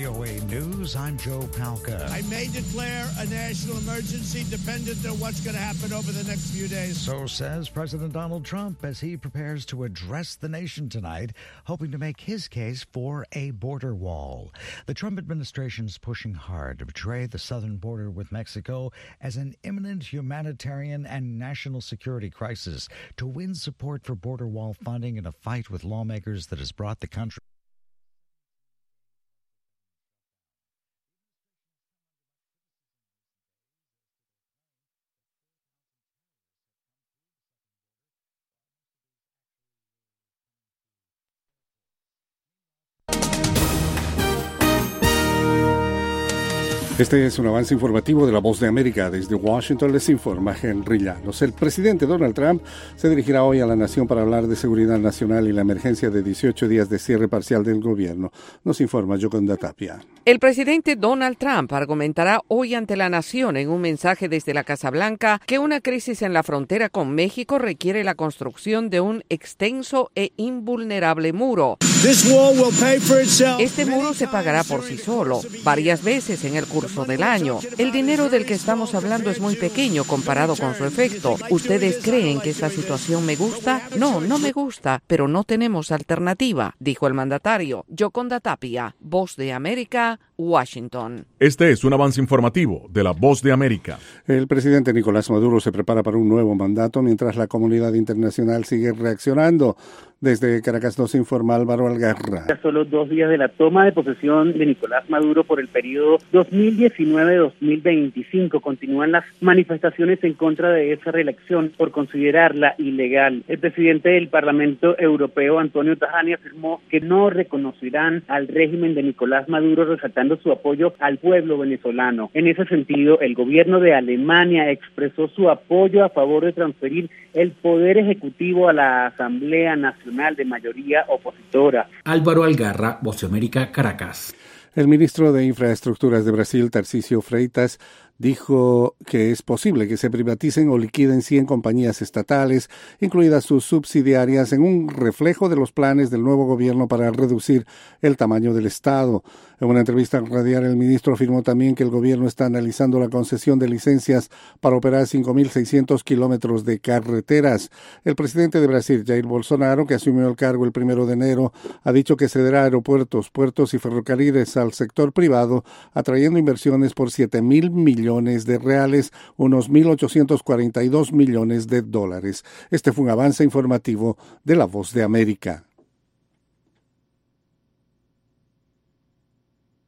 VOA News, I'm Joe Palca. I may declare a national emergency dependent on what's going to happen over the next few days. So says President Donald Trump as he prepares to address the nation tonight, hoping to make his case for a border wall. The Trump administration's pushing hard to portray the southern border with Mexico as an imminent humanitarian and national security crisis to win support for border wall funding in a fight with lawmakers that has brought the country. Este es un avance informativo de La Voz de América. Desde Washington les informa Henry Llanos. El presidente Donald Trump se dirigirá hoy a la nación para hablar de seguridad nacional y la emergencia de 18 días de cierre parcial del gobierno. Nos informa Yoconda Tapia. El presidente Donald Trump argumentará hoy ante la nación en un mensaje desde la Casa Blanca que una crisis en la frontera con México requiere la construcción de un extenso e invulnerable muro. Este muro se pagará por sí solo, varias veces en el curso del año. El dinero del que estamos hablando es muy pequeño comparado con su efecto. ¿Ustedes creen que esta situación me gusta? No, no me gusta, pero no tenemos alternativa, dijo el mandatario. Yoconda Tapia, Voz de América, Washington. Este es un avance informativo de La Voz de América. El presidente Nicolás Maduro se prepara para un nuevo mandato mientras la comunidad internacional sigue reaccionando. Desde Caracas nos informa Álvaro Algarra. A solo 2 días de la toma de posesión de Nicolás Maduro por el periodo 2019-2025, continúan las manifestaciones en contra de esa reelección por considerarla ilegal. El presidente del Parlamento Europeo, Antonio Tajani, afirmó que no reconocerán al régimen de Nicolás Maduro, resaltando su apoyo al pueblo venezolano. En ese sentido, el gobierno de Alemania expresó su apoyo a favor de transferir el poder ejecutivo a la Asamblea Nacional de mayoría opositora. Álvaro Algarra, Voz de América, Caracas. El ministro de Infraestructuras de Brasil, Tarcísio Freitas, dijo que es posible que se privaticen o liquiden 100 compañías estatales, incluidas sus subsidiarias, en un reflejo de los planes del nuevo gobierno para reducir el tamaño del Estado. En una entrevista radial, el ministro afirmó también que el gobierno está analizando la concesión de licencias para operar 5.600 kilómetros de carreteras. El presidente de Brasil, Jair Bolsonaro, que asumió el cargo el 1 de enero, ha dicho que cederá aeropuertos, puertos y ferrocarriles al sector privado, atrayendo inversiones por 7.000 millones de reales, unos 1.842 millones de dólares. Este fue un avance informativo de La Voz de América.